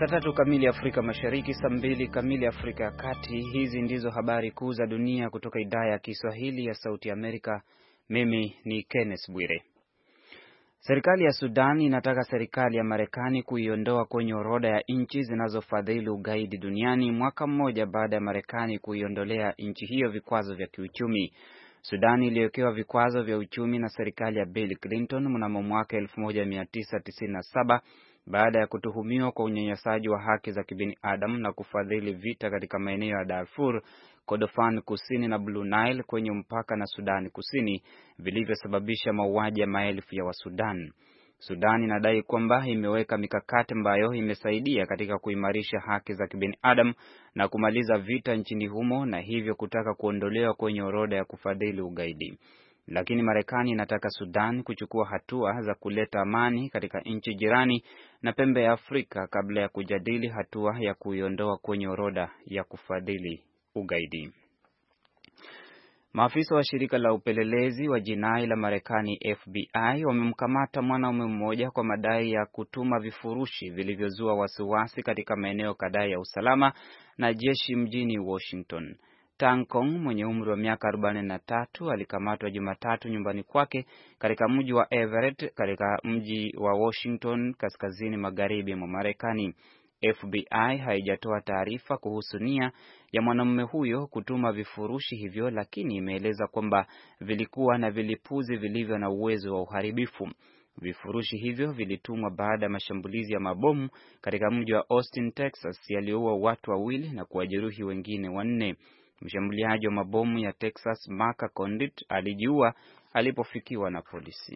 Saa 3 kamili Afrika Mashariki, saa 2 kamili Afrika ya Kati. Hizi ndizo habari kuu za dunia kutoka idhaa ya Kiswahili ya Sauti Amerika. Mimi ni Kenneth Bwire. Serikali ya Sudan inataka serikali ya Marekani kuiondoa kwenye orodha ya nchi zinazofadhili ugaidi duniani mwaka mmoja baada ya Marekani kuiondolea nchi hiyo vikwazo vya kiuchumi. Sudan iliwekewa vikwazo vya uchumi na serikali ya Bill Clinton mnamo mwaka 1997 baada ya kutuhumiwa kwa unyanyasaji wa haki za kibinadamu na kufadhili vita katika maeneo ya Darfur, Kordofan Kusini na Blue Nile kwenye mpaka na Sudan Kusini, vilivyosababisha mauaji ya maelfu ya Wasudan. Sudan inadai kwamba imeweka mikakati ambayo imesaidia katika kuimarisha haki za kibinadamu na kumaliza vita nchini humo, na hivyo kutaka kuondolewa kwenye orodha ya kufadhili ugaidi. Lakini Marekani inataka Sudan kuchukua hatua za kuleta amani katika nchi jirani na pembe ya Afrika kabla ya kujadili hatua ya kuiondoa kwenye orodha ya kufadhili ugaidi. Maafisa wa shirika la upelelezi wa jinai la Marekani FBI wamemkamata mwanaume mmoja kwa madai ya kutuma vifurushi vilivyozua wasiwasi katika maeneo kadhaa ya usalama na jeshi mjini Washington. Tang Kong mwenye umri wa miaka 43 alikamatwa Jumatatu nyumbani kwake katika mji wa Everett katika mji wa Washington kaskazini magharibi mwa Marekani. FBI haijatoa taarifa kuhusu nia ya mwanamume huyo kutuma vifurushi hivyo, lakini imeeleza kwamba vilikuwa na vilipuzi vilivyo na uwezo wa uharibifu. Vifurushi hivyo vilitumwa baada ya mashambulizi ya mabomu katika mji wa Austin, Texas, yaliyoua watu 2 na kuwajeruhi wengine 4. Mshambuliaji wa mabomu ya Texas, Mark Condit, alijiua alipofikiwa na polisi.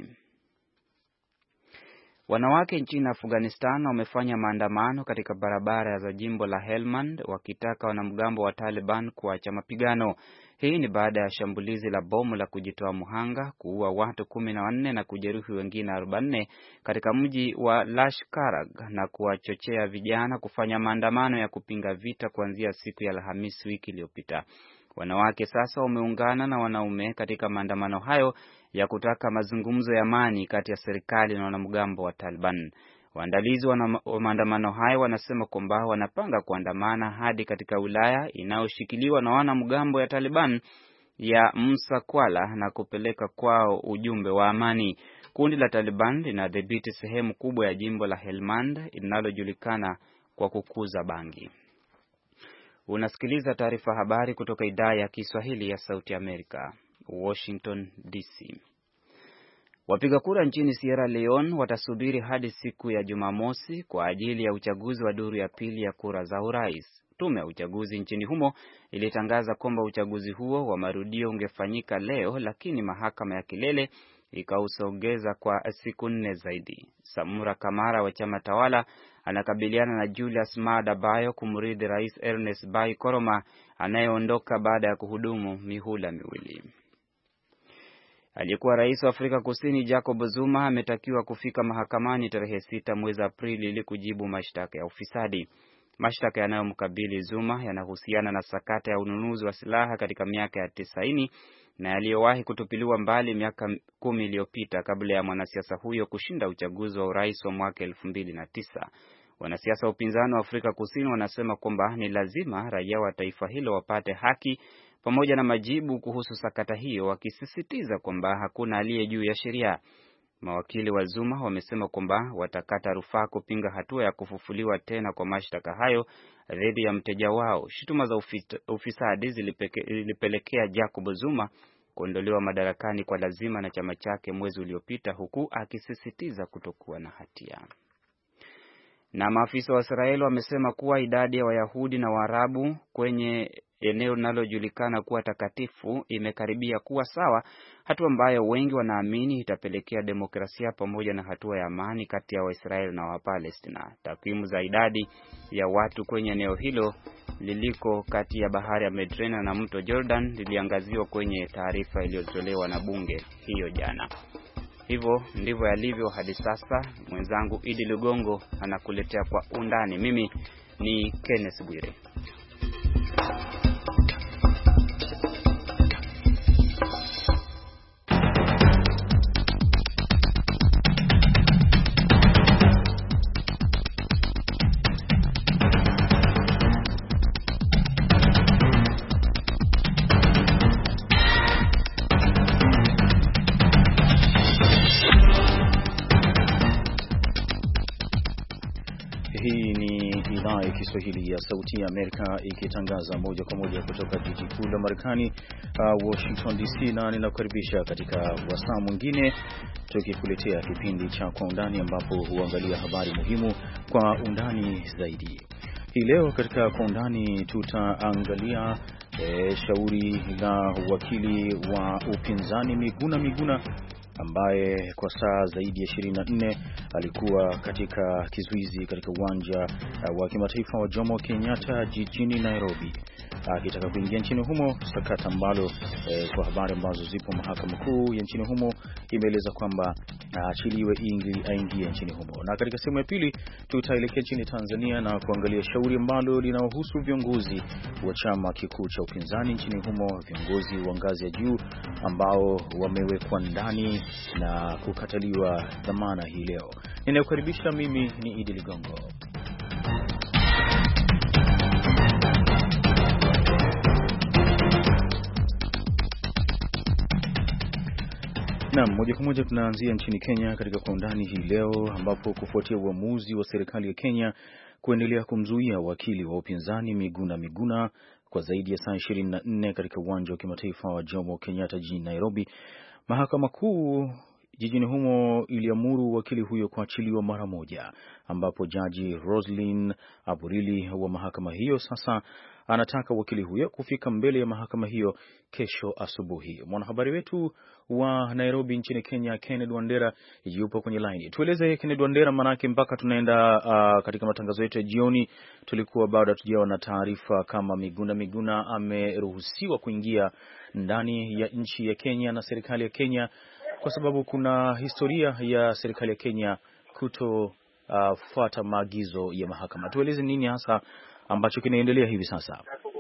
Wanawake nchini Afghanistan wamefanya maandamano katika barabara za jimbo la Helmand wakitaka wanamgambo wa Taliban kuacha mapigano. Hii ni baada ya shambulizi la bomu la kujitoa muhanga kuua watu 14 na kujeruhi wengine 44 katika mji wa Lashkargah na kuwachochea vijana kufanya maandamano ya kupinga vita kuanzia siku ya Alhamisi wiki iliyopita. Wanawake sasa wameungana na wanaume katika maandamano hayo ya kutaka mazungumzo ya amani kati ya serikali na wanamgambo wa Taliban. Waandalizi wa maandamano hayo wanasema kwamba wanapanga kuandamana hadi katika wilaya inayoshikiliwa na wanamgambo ya Taliban ya Musa Qala na kupeleka kwao ujumbe wa amani. Kundi la Taliban linadhibiti sehemu kubwa ya jimbo la Helmand linalojulikana kwa kukuza bangi. Unasikiliza taarifa habari kutoka idhaa ya Kiswahili ya Sauti Amerika, Washington DC. Wapiga kura nchini Sierra Leone watasubiri hadi siku ya Jumamosi kwa ajili ya uchaguzi wa duru ya pili ya kura za urais. Tume ya uchaguzi nchini humo ilitangaza kwamba uchaguzi huo wa marudio ungefanyika leo, lakini mahakama ya kilele ikausogeza kwa siku 4 zaidi. Samura Kamara wa chama tawala anakabiliana na Julius Maada Bio kumrithi Rais Ernest Bai Koroma anayeondoka baada ya kuhudumu mihula 2. Aliyekuwa rais wa Afrika Kusini Jacob Zuma ametakiwa kufika mahakamani tarehe 6 mwezi Aprili ili kujibu mashtaka ya ufisadi. Mashtaka yanayomkabili Zuma yanahusiana na sakata ya ununuzi wa silaha katika miaka ya 90 na yaliyowahi kutupiliwa mbali miaka 10 iliyopita kabla ya mwanasiasa huyo kushinda uchaguzi wa urais wa mwaka 2009. Wanasiasa wa upinzani wa Afrika Kusini wanasema kwamba ni lazima raia wa taifa hilo wapate haki pamoja na majibu kuhusu sakata hiyo, wakisisitiza kwamba hakuna aliye juu ya sheria. Mawakili wa Zuma wamesema kwamba watakata rufaa kupinga hatua ya kufufuliwa tena kwa mashtaka hayo dhidi ya mteja wao. Shutuma za ufisadi zilipelekea Jacob Zuma kuondolewa madarakani kwa lazima na chama chake mwezi uliopita, huku akisisitiza kutokuwa na hatia. Na maafisa wa Israeli wamesema kuwa idadi ya Wayahudi na Waarabu kwenye eneo linalojulikana kuwa takatifu imekaribia kuwa sawa, hatua ambayo wengi wanaamini itapelekea demokrasia pamoja na hatua ya amani kati ya Waisraeli na Wapalestina. Takwimu za idadi ya watu kwenye eneo hilo liliko kati ya bahari ya Mediterranean na mto Jordan liliangaziwa kwenye taarifa iliyotolewa na bunge hiyo jana. Hivyo ndivyo yalivyo hadi sasa. Mwenzangu Idi Lugongo anakuletea kwa undani. Mimi ni Kenneth Bwire. Kiswahili ya Sauti ya Amerika ikitangaza moja kwa moja kutoka jiji kuu la Marekani, Washington DC, na ninakukaribisha katika wasaa mwingine tukikuletea kipindi cha Kwa Undani, ambapo huangalia habari muhimu kwa undani zaidi. Hii leo katika Kwa Undani tutaangalia shauri la wakili wa upinzani Miguna ambaye kwa saa zaidi ya 24 alikuwa katika kizuizi katika uwanja wa kimataifa wa Jomo Kenyatta jijini Nairobi akitaka kuingia nchini humo, sakata ambalo kwa habari ambazo zipo mahakama kuu ya nchini humo imeeleza kwamba aachiliwe aingie nchini humo. Na katika sehemu ya pili tutaelekea nchini Tanzania na kuangalia shauri ambalo linahusu viongozi wa chama kikuu cha upinzani nchini humo, viongozi wa ngazi ya juu ambao wamewekwa ndani na kukataliwa dhamana hii leo. Ninakukaribisha, mimi ni Idi Ligongo. Naam, moja kwa moja tunaanzia nchini Kenya katika Kwa Undani hii leo, ambapo kufuatia uamuzi wa serikali ya Kenya kuendelea kumzuia wakili wa upinzani Miguna kwa zaidi ya saa 24 katika uwanja wa kimataifa wa Jomo Kenyatta jijini Nairobi, mahakama kuu jijini humo iliamuru wakili huyo kuachiliwa mara moja, ambapo jaji Roslyn Aburili wa mahakama hiyo sasa anataka wakili huyo kufika mbele ya mahakama hiyo kesho asubuhi. Mwanahabari wetu wa Nairobi nchini Kenya, Kenneth Wandera, yupo kwenye line. Tueleze Kenneth Wandera, manake mpaka tunaenda katika matangazo yetu ya jioni tulikuwa bado hatujawa na taarifa kama Miguna ameruhusiwa kuingia ndani ya nchi ya Kenya na serikali ya Kenya, kwa sababu kuna historia ya serikali ya Kenya kutofuata maagizo ya mahakama. Tueleze nini hasa ambacho kinaendelea hivi sasa?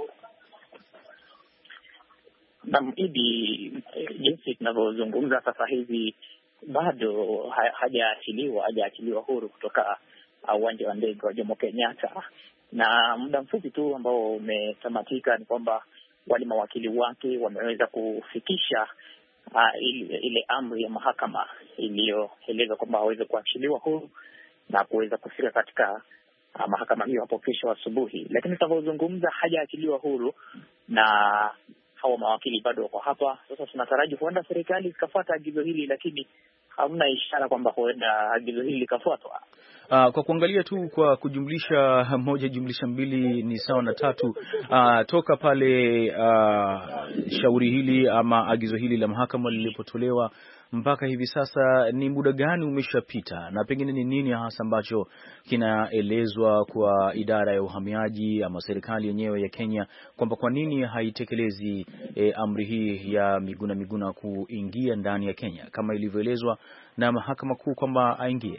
Naam, jinsi tunavyozungumza sasa hivi bado hajaachiliwa huru kutoka uwanja wa ndege wa Jomo Kenyatta, na muda mfupi tu ambao umetamatika ni kwamba wale mawakili wake wameweza kufikisha ile amri ya mahakama iliyoeleza kwamba waweze kuachiliwa huru na kuweza kufika katika mahakama hiyo hapo kesho asubuhi. Lakini tunavyozungumza hajaachiliwa huru na hawa mawakili bado wako hapa. Sasa tunataraji huenda serikali ikafuata agizo hili, lakini hamna ishara kwamba huenda agizo hili likafuatwa. Kwa kuangalia tu kwa kujumlisha 1 jumlisha 2 ni sawa na 3, toka pale shauri hili ama agizo hili la mahakama lilipotolewa mpaka hivi sasa, ni muda gani umeshapita, na pengine ni nini hasa ambacho kinaelezwa kwa idara ya uhamiaji ama serikali yenyewe ya Kenya kwamba kwa nini haitekelezi amri hii ya Miguna kuingia ndani ya Kenya kama ilivyoelezwa na mahakama kuu kwamba aingie?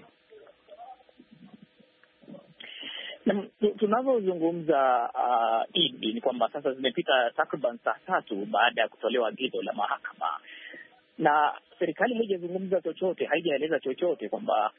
Tunavyozungumza ni kwamba sasa zimepita takriban saa 3 baada ya kutolewa agizo la mahakama, na serikali haijazungumza chochote, haijaeleza chochote kwamba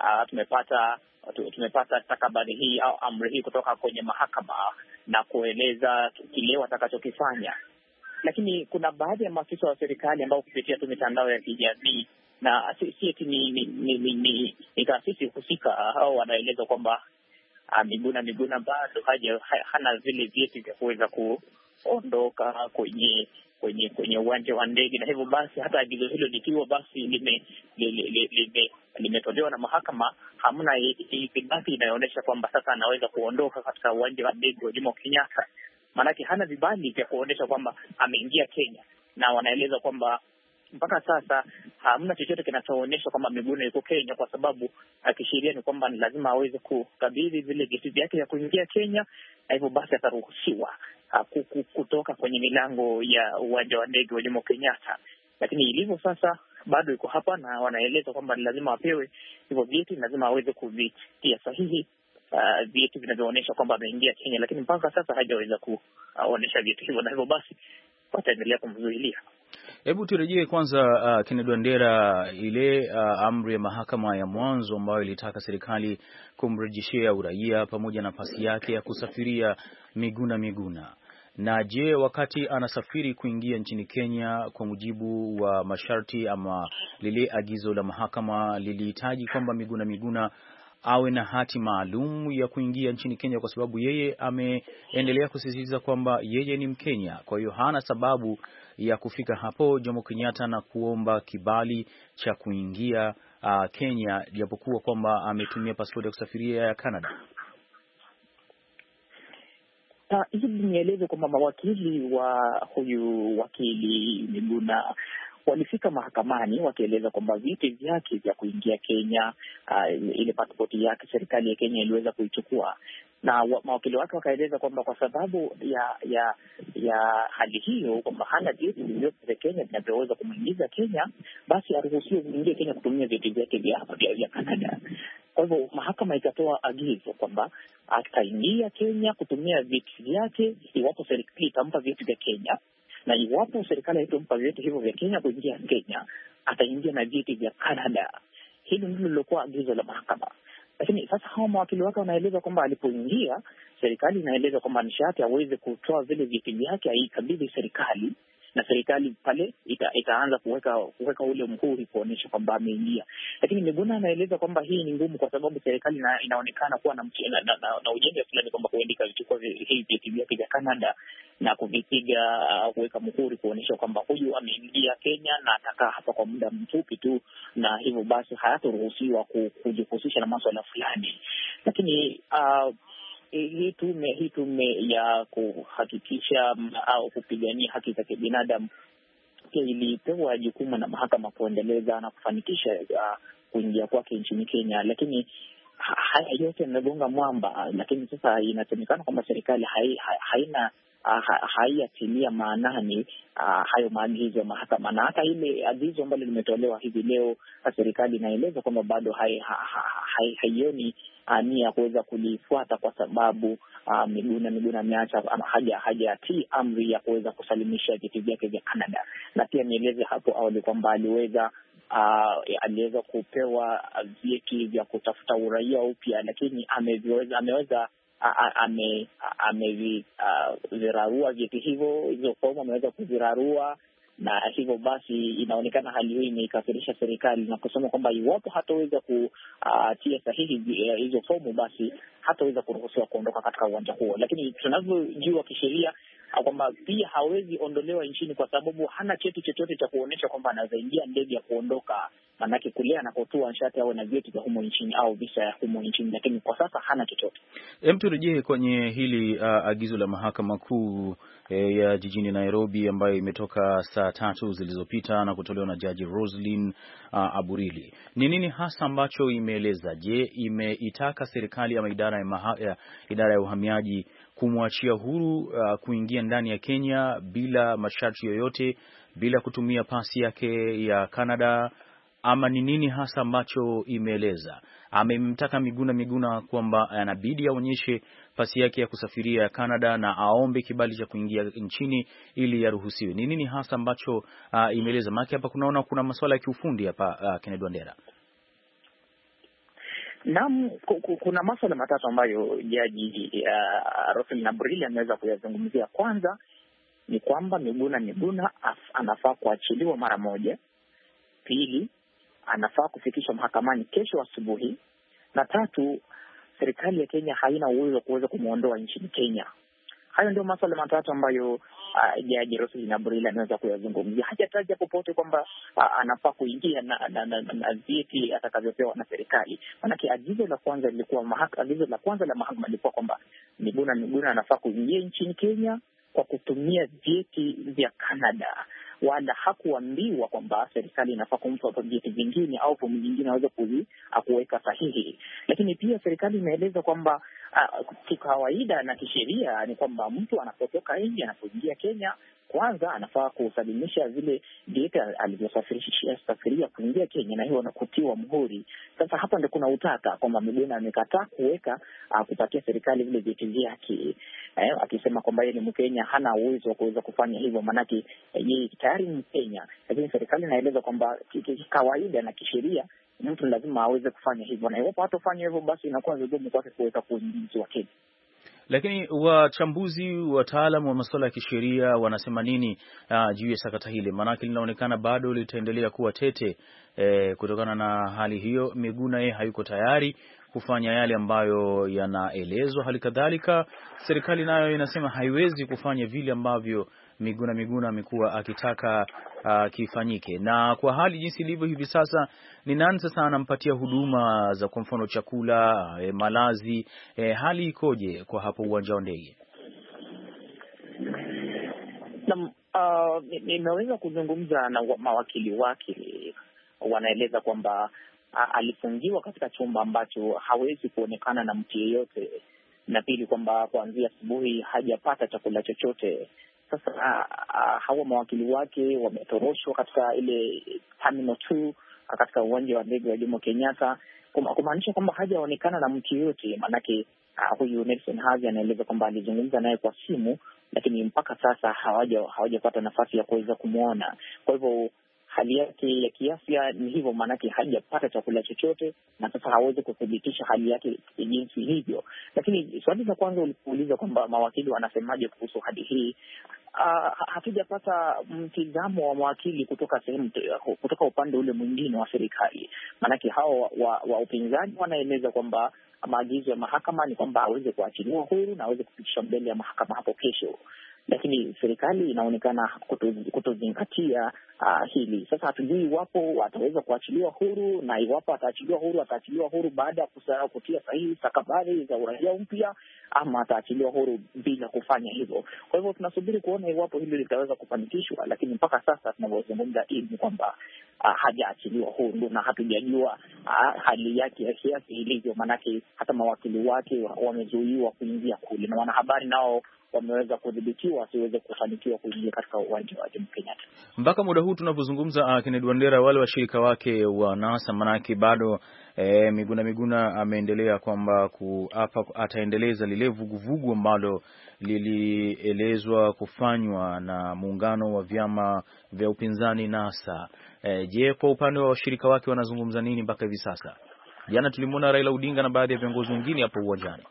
tumepata stakabadhi hii au amri hii kutoka kwenye mahakama na kueleza kile watakachokifanya. Lakini kuna baadhi ya maafisa wa serikali ambao kupitia tu mitandao ya kijamii na si eti ni taasisi husika au wanaeleza kwamba Miguna bado hana vile vyeti vya kuweza kuondoka kwenye uwanja wa ndege, na hivyo basi hata agizo hilo likiwa basi limetolewa na mahakama, hamna ithibati inayoonyesha kwamba sasa anaweza kuondoka katika uwanja wa ndege wa Jomo Kenyatta. Maanake hana vibali vya kuonyesha kwamba ameingia Kenya, na wanaeleza kwamba mpaka sasa hamna chochote kinachoonyesha kwamba Miguna yuko Kenya, kwa sababu kisheria ni kwamba ni lazima aweze kukabidhi vile vyeti vyake vya kuingia Kenya, na hivyo basi ataruhusiwa kutoka kwenye milango ya uwanja wa ndege wa Jomo Kenyatta. Lakini ilivyo sasa bado yuko hapa, na wanaeleza kwamba ni lazima apewe hivyo vyeti, lazima aweze kuvitia sahihi vyeti vinavyoonyesha kwamba ameingia Kenya, lakini mpaka sasa hajaweza kuonyesha vyeti hivyo, na hivyo basi wataendelea kumzuilia. Hebu turejee kwanza Kenneth Wandera, ile amri ya mahakama ya mwanzo ambayo ilitaka serikali kumrejeshea uraia pamoja na pasi yake ya kusafiria Miguna. Na je, wakati anasafiri kuingia nchini Kenya, kwa mujibu wa masharti ama lile agizo la mahakama lilihitaji kwamba Miguna awe na hati maalum ya kuingia nchini Kenya, kwa sababu yeye ameendelea kusisitiza kwamba yeye ni Mkenya. Kwa hiyo hana sababu ya kufika hapo Jomo Kenyatta na kuomba kibali cha kuingia Kenya, japokuwa kwamba ametumia pasipoti ya kusafiria ya Canada. Hivi nieleze kwamba mawakili wa huyu wakili Miguna walifika mahakamani wakieleza kwamba vyeti vyake vya kuingia Kenya, ile pasipoti yake serikali ya Kenya iliweza kuichukua, na mawakili wake wakaeleza kwamba kwa sababu ya hali hiyo, kwamba hana vyeti vyovyote vya Kenya vinavyoweza kumwingiza Kenya, basi aruhusiwe kuingia Kenya kutumia vyeti vyake vya Canada. Kwa hivyo mahakama ikatoa agizo kwamba ataingia Kenya kutumia vyeti vyake iwapo serikali itampa vyeti vya Kenya, na iwapo serikali haitompa vyeti hivyo vya Kenya kuingia Kenya, ataingia na vyeti vya Canada. Hili ndilo lilokuwa agizo la mahakama. Lakini sasa hao mawakili wake wanaeleza kwamba alipoingia, serikali inaeleza kwamba nishati aweze kutoa vile vyeti vyake, aikabidhi serikali, na serikali pale itaanza kuweka ule mhuri kuonyesha kwamba ameingia. Lakini Miguna anaeleza kwamba hii ni ngumu kwa sababu serikali inaonekana kuwa na ujanja fulani kwamba huenda vichukua hii vyeti vyake vya Canada na kuvipiga, kuweka mhuri kuonyesha kwamba huyu ameingia Kenya na atakaa hapa kwa muda mfupi tu, na hivyo basi hayataruhusiwa kujihusisha na masuala fulani. Lakini hii tume ya kuhakikisha au kupigania haki za kibinadamu pia ilipewa jukumu na mahakama kuendeleza na kufanikisha kuingia kwake nchini Kenya, lakini haya yote yamegonga mwamba. Lakini sasa inasemekana kwamba serikali haiatilia maanani hayo maagizo ya mahakama, na hata ile agizo ambalo limetolewa hivi leo, serikali inaeleza kwamba bado haioni nia ya kuweza kulifuata kwa sababu Miguna ameacha hajatii amri ya kuweza kusalimisha vyeti vyake vya Canada. Na pia nieleze hapo awali kwamba aliweza kupewa vyeti vya kutafuta uraia upya, lakini amevizirarua vyeti hivyo, hizo fomu ameweza kuzirarua, na hivyo basi inaonekana hali hiyo imeikasirisha serikali na kusema kwamba iwapo hataweza kutia sahihi hizo fomu, basi hataweza kuruhusiwa kuondoka katika uwanja huo. Lakini tunavyojua kisheria kwamba pia hawezi ondolewa nchini kwa sababu hana cheti chochote cha kuonyesha kwamba anaweza ingia ndege ya kuondoka. Manake kule anapotua nshati awe na vyeti vya humo nchini au visa ya humo nchini, lakini kwa sasa hana chochote. Turejee kwenye hili agizo la mahakama kuu ya jijini Nairobi ambayo imetoka saa 3 zilizopita na kutolewa na Jaji Roslyn Aburili. Ni nini hasa ambacho imeeleza? Je, imeitaka serikali ama idara ya uhamiaji kumwachia huru kuingia ndani ya Kenya bila masharti yoyote, bila kutumia pasi yake ya Canada, ama ni nini hasa ambacho imeeleza? Amemtaka Miguna kwamba anabidi aonyeshe pasi yake ya kusafiria ya Canada na aombe kibali cha kuingia nchini ili yaruhusiwe. Ni nini hasa ambacho imeeleza? Maana hapa kuna masuala ya kiufundi hapa, Kennedy Wandera. Naam, kuna masuala matatu ambayo Jaji Roslyn Aburili ameweza kuyazungumzia. Kwanza ni kwamba Miguna anafaa kuachiliwa mara moja. Pili, anafaa kufikishwa mahakamani kesho asubuhi. Na tatu, serikali ya Kenya haina uwezo wa kuweza kumwondoa nchini Kenya. Hayo ndio masuala matatu ambayo Jaji Roslyn Aburili ameweza kuyazungumzia. Hajataja popote kwamba anafaa kuingia na vyeti atakavyopewa na serikali. Maanake agizo la kwanza la mahakama lilikuwa kwamba Miguna anafaa kuingia nchini Kenya kwa kutumia vyeti vya Canada, wala hakuambiwa kwamba serikali inafaa kumpa vyeti vingine au fomu nyingine aweze kuweka sahihi. Lakini pia serikali imeeleza kwamba kikawaida na kisheria ni kwamba mtu anapotoka nje, anapoingia Kenya, kwanza anafaa kusalimisha vile vyeti alivyosafiria kuingia Kenya, na hiyo kutiwa muhuri. Sasa hapa ndio kuna utata kwamba Miguna amekataa kupatia serikali vile vyeti vyake, akisema kwamba yeye ni Mkenya, hana uwezo wa kuweza kufanya hivyo, maanake yeye tayari ni Mkenya. Lakini serikali inaeleza kwamba kawaida na kisheria mtu lazima aweze kufanya hivyo, na iwapo hatofanya hivyo, basi inakuwa vigumu kwake kuweza kuingizwa Kenya. Lakini wachambuzi, wataalamu wa masuala ya kisheria wanasema nini juu ya sakata hili? Maanake linaonekana bado litaendelea kuwa tete kutokana na hali hiyo. Miguna yeye hayuko tayari kufanya yale ambayo yanaelezwa. Hali kadhalika serikali nayo inasema haiwezi kufanya vile ambavyo Miguna amekuwa akitaka kifanyike. Na kwa hali jinsi ilivyo hivi sasa, ni nani sasa anampatia huduma za kwa mfano chakula, malazi, hali ikoje kwa hapo uwanja wa ndege? Nimeweza kuzungumza na mawakili wake, wanaeleza kwamba alifungiwa katika chumba ambacho hawezi kuonekana na mtu yeyote, na pili kwamba kuanzia asubuhi hajapata chakula chochote. Sasa hawa mawakili wake wametoroshwa katika ile Terminal 2 katika uwanja wa ndege wa Jomo Kenyatta, kumaanisha kwamba hajaonekana na mtu yeyote. Maanake huyu Nelson Havi anaeleza kwamba alizungumza naye kwa simu, lakini mpaka sasa hawajapata nafasi ya kuweza kumwona. Kwa hivyo hali yake ya kiafya ni hivyo, maanake hajapata chakula chochote na sasa hawezi kuthibitisha hali yake jinsi hivyo. Lakini swali la kwanza ulipouliza kwamba mawakili wanasemaje kuhusu hadi hii, hatujapata mtizamo wa mawakili kutoka upande ule mwingine wa serikali. Maanake hao wa upinzani wanaeleza kwamba maagizo ya mahakama ni kwamba aweze kuachiliwa huru na aweze kupitishwa mbele ya mahakama hapo kesho, lakini serikali inaonekana kutozingatia hili. Sasa hatujui iwapo ataweza kuachiliwa huru, na iwapo ataachiliwa huru baada ya kutia sahihi stakabadhi za uraia mpya, ama ataachiliwa huru bila kufanya hivyo. Kwa hivyo tunasubiri kuona iwapo hili litaweza kufanikishwa, lakini mpaka sasa tunavyozungumza ni kwamba hajaachiliwa huru na hatujajua hali yake ya kiasi ilivyo, manake hata mawakili wake wamezuiwa kuingia kule, na wanahabari nao wameweza kudhibitiwa wasiweze kufanikiwa kuingia katika uwanja wa Jomo Kenyatta. Mpaka muda huu tunavyozungumza, Kennedy Wandera, wale washirika wake wa NASA, manake bado Miguna ameendelea kwamba ataendeleza lile vuguvugu ambalo lilielezwa kufanywa na muungano wa vyama vya upinzani NASA. Je, kwa upande wa washirika wake wanazungumza nini mpaka hivi sasa? Jana tulimwona Raila Odinga na baadhi ya viongozi wengine hapo uwanjani.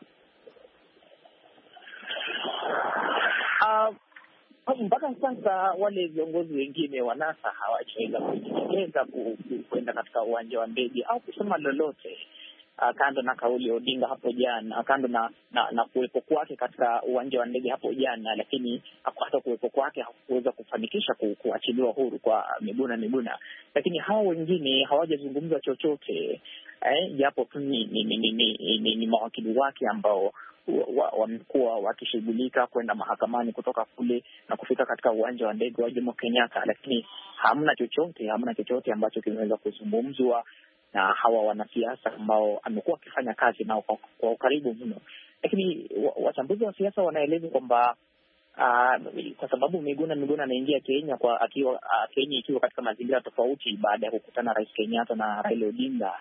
Mpaka sasa wale viongozi wengine wa NASA hawajaweza kujitokeza kwenda katika uwanja wa ndege au kusema lolote, kando na kauli ya Odinga hapo jana, kando na kuwepo kwake katika uwanja wa ndege hapo jana, lakini hata kuwepo kwake hakuweza kufanikisha kuachiliwa huru kwa Miguna. Lakini hao wengine hawajazungumza chochote, japo tu ni mawakili wake ambao wamekuwa wakishughulika kwenda mahakamani kutoka kule na kufika katika uwanja wa ndege wa Jomo Kenyatta, lakini hamna chochote ambacho kimeweza kuzungumzwa na hawa wanasiasa ambao amekuwa akifanya kazi nao kwa ukaribu mno. Lakini wachambuzi wa siasa wanaeleza kwamba kwa sababu Miguna anaingia Kenya Kenya ikiwa katika mazingira tofauti baada ya kukutana Rais Kenyatta na Raila Odinga,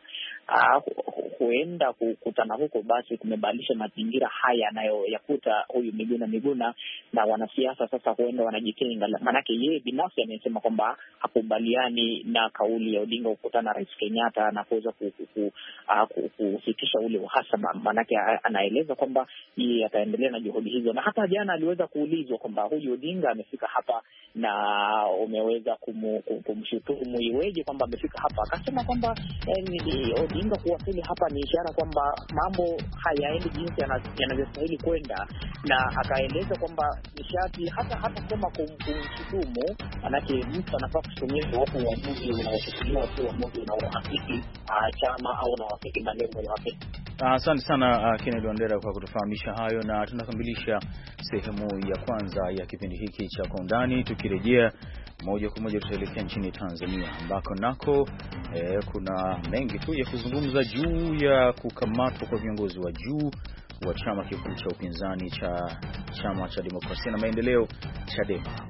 huenda kukutana huko basi kumebadilisha mazingira haya anayoyakuta huyu Miguna, na wanasiasa sasa huenda wanajitenga. Maanake yeye binafsi amesema kwamba hakubaliani na kauli ya Odinga kukutana na Rais Kenyatta na kuweza kusitisha ule uhasama. Maanake anaeleza kwamba yeye ataendelea na juhudi hizo, na hata jana aliweza kuulizwa kwamba huyu Odinga amefika hapa na umeweza kumshutumu iweje kwamba amefika hapa, akasema kwamba Odinga kuwasili hapa ni ishara kwamba mambo hayaendi jinsi yanavyostahili kwenda, na akaeleza kwamba nishati hata kama kumshutumu, manake mtu anafaa kutumia iwapo uamuzi unaochukuliwa sio uamuzi unaoafiki chama au unaoafiki malengo yake. Asante sana Kennedy Wandera kwa kutufahamisha hayo, na tunakamilisha sehemu ya kwanza ya kipindi hiki cha Kwa Undani. Tukirejea moja kwa moja tutaelekea nchini Tanzania ambako nako kuna mengi tu ya kuzungumza juu ya kukamatwa kwa viongozi wa juu wa chama kikuu cha upinzani cha Chama cha Demokrasia na Maendeleo, Chadema.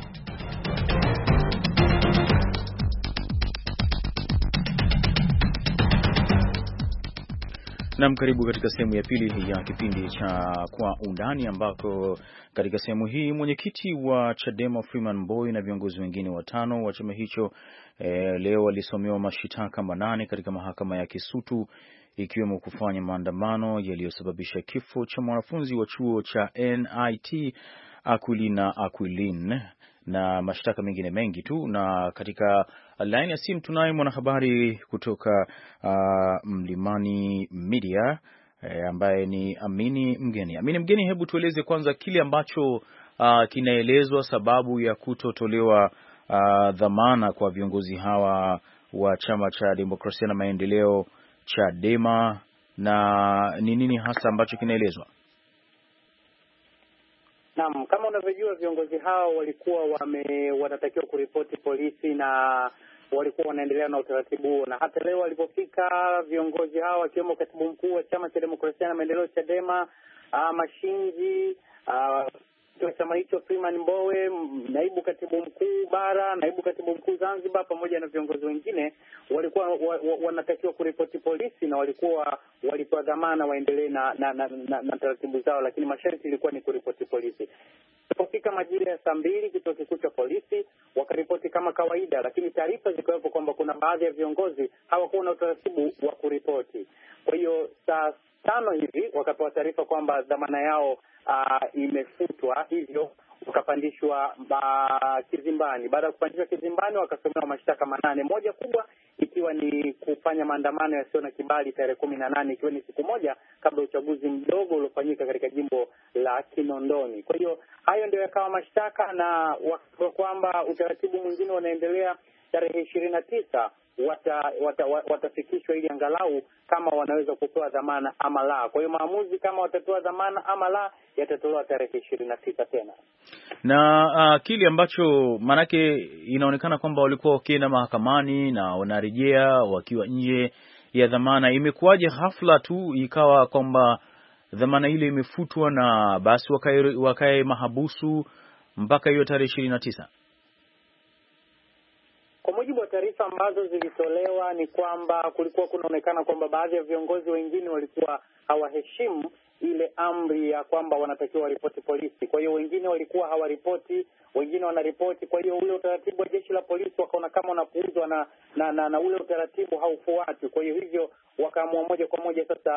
Naam, karibu katika sehemu ya pili ya kipindi cha Kwa Undani, ambako katika sehemu hii mwenyekiti wa Chadema Freeman Mbowe na viongozi wengine 5 wa chama hicho leo walisomewa mashitaka 8 katika mahakama ya Kisutu, ikiwemo kufanya maandamano yaliyosababisha kifo cha mwanafunzi wa chuo cha NIT Aquilina Aquilin na mashtaka mengine mengi tu. Na katika line ya simu tunaye mwanahabari kutoka Mlimani Media ambaye ni Amini Mgeni. Amini Mgeni, hebu tueleze kwanza kile ambacho kinaelezwa sababu ya kutotolewa dhamana kwa viongozi hawa wa Chama cha Demokrasia na Maendeleo, Chadema, na ni nini hasa ambacho kinaelezwa? Naam, kama unavyojua viongozi hao walikuwa wanatakiwa kuripoti polisi na walikuwa wanaendelea na utaratibu huo, na hata leo walipofika viongozi hao wakiwemo katibu mkuu wa Chama cha Demokrasia na Maendeleo Chadema, Mashinji, wa chama hicho Freeman Mbowe, naibu katibu mkuu bara, naibu katibu mkuu Zanzibar, pamoja na viongozi wengine walikuwa wanatakiwa kuripoti polisi na walikuwa walipewa dhamana waendelee na taratibu zao, lakini masharti ilikuwa ni kuripoti polisi. Ilipofika majira ya 2:00 kituo kikuu cha polisi wakaripoti kama kawaida, lakini taarifa zikawepo kwamba kuna baadhi ya viongozi hawakuwa na utaratibu wa kuripoti. Kwa hiyo saa 5 hivi wakapewa taarifa kwamba dhamana yao imefutwa, hivyo wakapandishwa kizimbani. Baada ya kupandishwa kizimbani wakasomewa mashtaka 8, moja kubwa ikiwa ni kufanya maandamano yasiyo na kibali tarehe 18, ikiwa ni siku moja kabla ya uchaguzi mdogo uliofanyika katika jimbo la Kinondoni. Kwa hiyo hayo ndio yakawa mashtaka, na wakisema kwamba utaratibu mwingine unaendelea tarehe 29 watafikishwa ili angalau kama wanaweza kutoa dhamana ama la. Kwa hiyo maamuzi kama watatoa dhamana ama la yatatolewa tarehe 29 tena. Na kile ambacho manake inaonekana kwamba walikuwa wakienda mahakamani na wanarejea wakiwa nje ya dhamana, imekuwaje hafla tu ikawa kwamba dhamana ile imefutwa na basi wakae mahabusu mpaka hiyo tarehe 29? Kwa mujibu wa taarifa ambazo zilitolewa ni kwamba kulikuwa kunaonekana kwamba baadhi ya viongozi wengine walikuwa hawaheshimu ile amri ya kwamba wanatakiwa waripoti polisi. Kwa hiyo wengine walikuwa hawaripoti, wengine wanaripoti. Kwa hiyo ule utaratibu wa jeshi la polisi wakaona kama unapuuzwa na ule utaratibu haufuatwi. Kwa hiyo hivyo wakaamua moja kwa moja sasa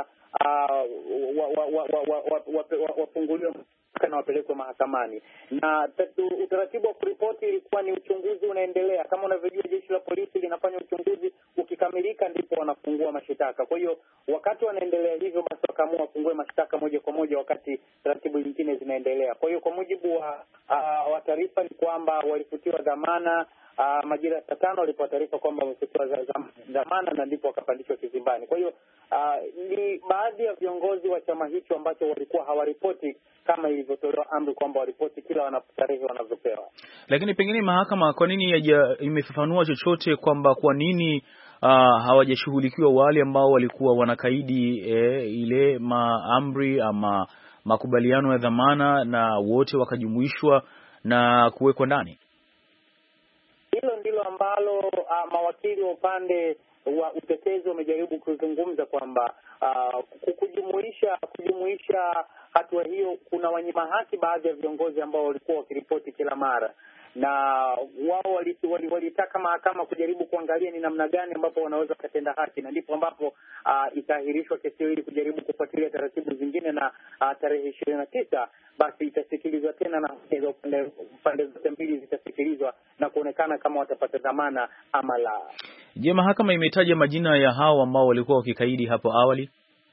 wafunguliwe na wapelekwe mahakamani. Na utaratibu wa kuripoti ilikuwa ni uchunguzi unaendelea. Kama unavyojua jeshi la polisi linafanya uchunguzi, ukikamilika ndipo wanafungua mashtaka. Kwa hiyo wakati wanaendelea hivyo, basi wakaamua wafungue mashtaka moja kwa moja wakati taratibu nyingine zinaendelea. Kwa hiyo kwa mujibu wa taarifa ni kwamba walifutiwa dhamana majira ya 5 walipewa taarifa kwamba wamefutiwa dhamana na ndipo wakapandishwa kizimbani. Kwa hiyo ni baadhi ya viongozi wa chama hicho ambacho walikuwa hawaripoti kama ilivyotolewa amri kwamba waripoti kila tarehe wanavyopewa. Lakini pengine mahakama kwa nini imefafanua chochote kwamba kwa nini hawajashughulikiwa wale ambao walikuwa wanakaidi ile maamri ama makubaliano ya dhamana na wote wakajumuishwa na kuwekwa ndani? Hilo ndilo ambalo mawakili wa upande wa utetezi wamejaribu kuzungumza kwamba kujumuisha hatua hiyo kuna wanyima haki baadhi ya viongozi ambao walikuwa wakiripoti kila mara, na wao walitaka mahakama kujaribu kuangalia ni namna gani ambapo wanaweza kutenda haki, na ndipo ambapo itaahirishwa kesi hiyo ili kujaribu kufuatilia taratibu zingine, na tarehe 29 basi itasikilizwa tena na pande zote mbili zitasikilizwa na kuonekana kama watapata dhamana ama la. Je, mahakama imetaja majina ya hao ambao walikuwa wakikaidi hapo awali?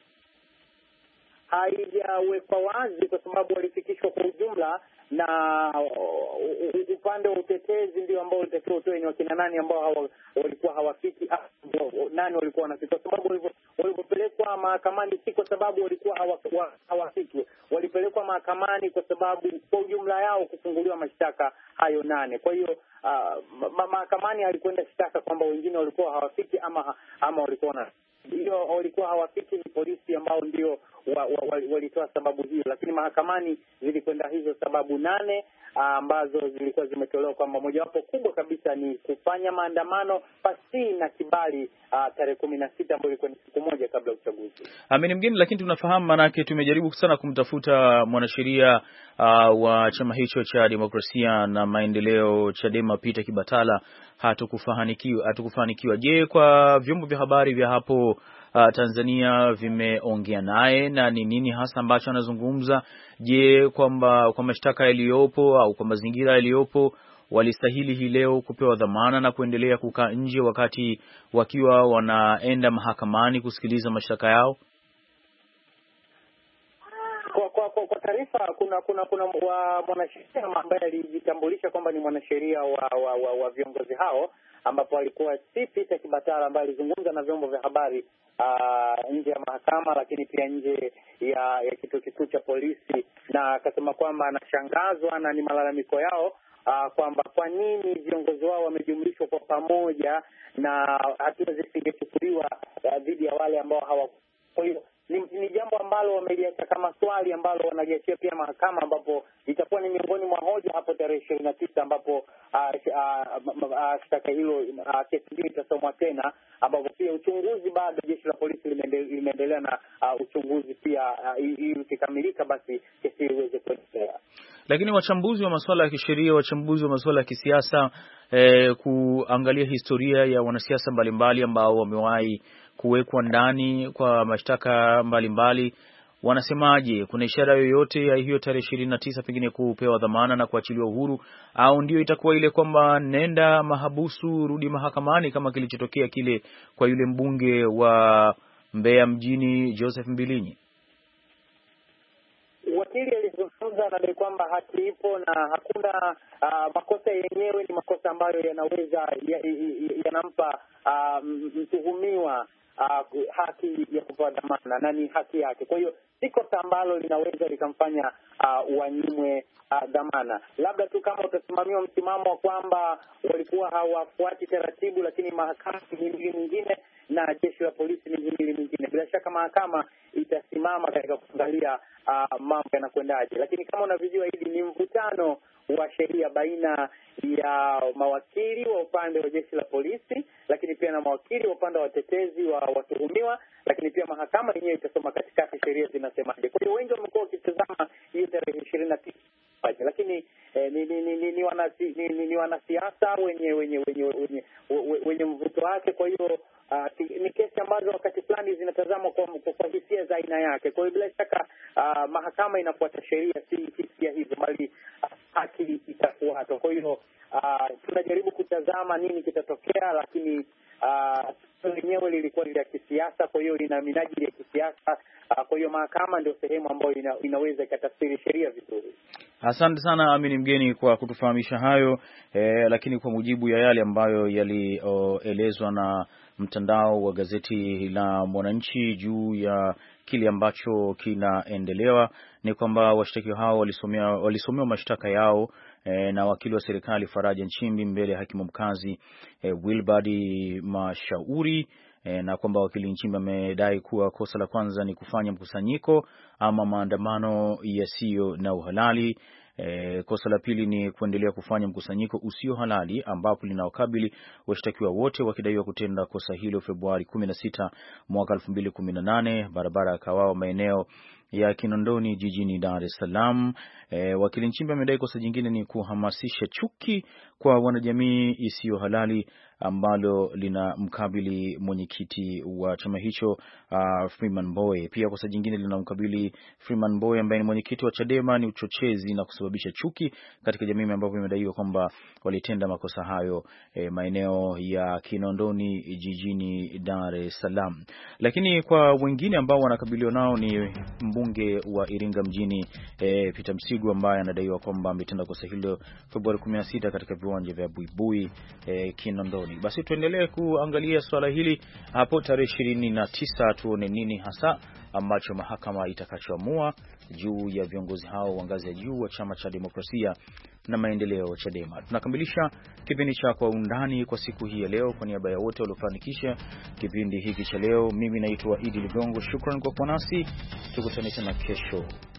Haijawekwa wazi kwa sababu walifikishwa kwa ujumla, na upande wa utetezi ndio ambao ulitakiwa utoe ni wakina nani ambao walikuwa hawafiki, nani walikuwa wanafiki, kwa sababu walipelekwa mahakamani si kwa sababu walikuwa hawafiki, walipelekwa mahakamani kwa sababu kwa ujumla yao kufunguliwa mashtaka hayo 8. Kwa hiyo mahakamani halikwenda shtaka kwamba wengine walikuwa hawafiki ama walikuwa hawafiki, ni polisi ambao ndio walitoa sababu hiyo, lakini mahakamani zilikwenda hizo sababu 8 ambazo zilikuwa zimetolewa kwamba mojawapo kubwa kabisa ni kufanya maandamano pasi na kibali tarehe 16 ambayo ilikuwa ni siku moja kabla ya uchaguzi. Amini Mgeni, lakini tunafahamu, manake tumejaribu sana kumtafuta mwanasheria wa chama hicho cha Demokrasia na Maendeleo Chadema Peter Kibatala, hatukufanikiwa. Je, kwa vyombo vya habari vya hapo Tanzania vimeongea naye na ni nini hasa ambacho anazungumza? Je, kwamba kwa mashtaka yaliyopo au kwa mazingira yaliyopo walistahili hii leo kupewa dhamana na kuendelea kukaa nje wakati wakiwa wanaenda mahakamani kusikiliza mashtaka yao? Kwa taarifa, kuna mwanasheria ambaye alijitambulisha kwamba ni mwanasheria wa viongozi hao, ambapo alikuwa si Peter Kibatala, ambaye alizungumza na vyombo vya habari nje ya mahakama, lakini pia nje ya kituo kikuu cha polisi, na akasema kwamba anashangazwa na ni malalamiko yao kwamba kwa nini viongozi wao wamejumlishwa kwa pamoja na hatua zisingechukuliwa dhidi ya wale ambao hawa. Kwa hiyo ni jambo ambalo wameliacha kama swali ambalo wanaliachia pia mahakama, ambapo itakuwa ni miongoni mwa hoja hapo tarehe 29 ambapo shtaka hilo kesi hiyo itasomwa tena, ambapo pia uchunguzi bado jeshi la polisi limeendelea na uchunguzi pia, ili ukikamilika basi kesi iweze kuendelea. Lakini wachambuzi wa masuala ya kisheria, wachambuzi wa masuala ya kisiasa, kuangalia historia ya wanasiasa mbalimbali ambao wamewahi kuwekwa ndani kwa mashtaka mbalimbali, wanasemaje? Kuna ishara yoyote ya hiyo tarehe 29 pengine kupewa dhamana na kuachiliwa uhuru, au ndio itakuwa ile kwamba nenda mahabusu rudi mahakamani kama kilichotokea kile kwa yule mbunge wa Mbeya mjini Joseph Mbilinyi? Wakili alizungumza na kwamba haki ipo na hakuna makosa yenyewe ni makosa ambayo yanaweza yanampa mtuhumiwa haki ya kupewa dhamana na ni haki yake. Kwa hiyo si kosa ambalo linaweza likamfanya wanyimwe dhamana. Labda tu kama utasimamiwa msimamo wa kwamba walikuwa hawafuati taratibu, lakini mahakama ni nyingine na jeshi la polisi ni nyingine, bila shaka mahakama itasimama katika kuangalia mambo yanakwendaje. Lakini kama unavyojua, hili ni mvutano wa sheria baina ya mawakili wa upande wa jeshi la polisi, lakini pia na mawakili wa upande wa watetezi wa watuhumiwa, lakini pia mahakama yenyewe itasoma katikati sheria zinasemaje. Kwa hiyo wengi wamekuwa wakitazama hiyo tarehe 29, lakini ni wanasiasa wenye mvuto wake. Kwa hiyo ni kesi ambazo wakati fulani zinatazamwa kwa hisia za aina yake. Kwa hiyo bila shaka mahakama inafuata sheria, si hisia hizo, bali haki itafuatwa. Kwa hiyo tunajaribu kutazama nini kitatokea, lakini lenyewe lilikuwa ni la kisiasa, kwa hiyo lina minajili ya kisiasa. Kwa hiyo mahakama ndio sehemu ambayo inaweza ikatafsiri sheria vizuri. Asante sana Amini Mgeni kwa kutufahamisha hayo, lakini kwa mujibu ya yale ambayo yalielezwa na mtandao wa gazeti la Mwananchi juu ya kile ambacho kinaendelewa ni kwamba washtakiwa hao walisomewa mashtaka yao na wakili wa serikali Faraja Nchimbi mbele ya hakimu mkazi Wilbard Mashauri, na kwamba wakili Nchimbi amedai kuwa kosa la kwanza ni kufanya mkusanyiko ama maandamano yasiyo na uhalali. Kosa la pili ni kuendelea kufanya mkusanyiko usio halali, ambapo linawakabili washtakiwa wote wakidaiwa kutenda kosa hilo Februari 16 mwaka 2018 barabara ya Kawawa maeneo ya Kinondoni jijini Dar es Salaam. Wakili Nchimbi amedai kosa jingine ni kuhamasisha chuki kwa wanajamii isiyo halali ambalo lina mkabili mwenyekiti wa chama hicho Freeman Mbowe. Pia kosa jingine linamkabili Freeman Mbowe ambaye ni mwenyekiti wa Chadema ni uchochezi na kusababisha chuki katika jamii, ambapo imedaiwa kwamba walitenda makosa hayo maeneo ya Kinondoni jijini Dar es Salaam. Lakini kwa wengine ambao wanakabiliwa nao ni mbunge wa Iringa mjini Peter Msigwa ambaye anadaiwa kwamba ametenda kosa hilo Februari 16 katika viwanja vya Buibui Kinondoni. Basi tuendelee kuangalia swala hili hapo tarehe 29, tuone nini hasa ambacho mahakama itakachoamua juu ya viongozi hao wa ngazi ya juu wa chama cha demokrasia na maendeleo Chadema. Tunakamilisha kipindi cha Kwa Undani kwa siku hii ya leo. Kwa niaba ya wote waliofanikisha kipindi hiki cha leo, mimi naitwa Idi Ligongo. Shukrani kwa kuwa nasi, tukutane tena kesho.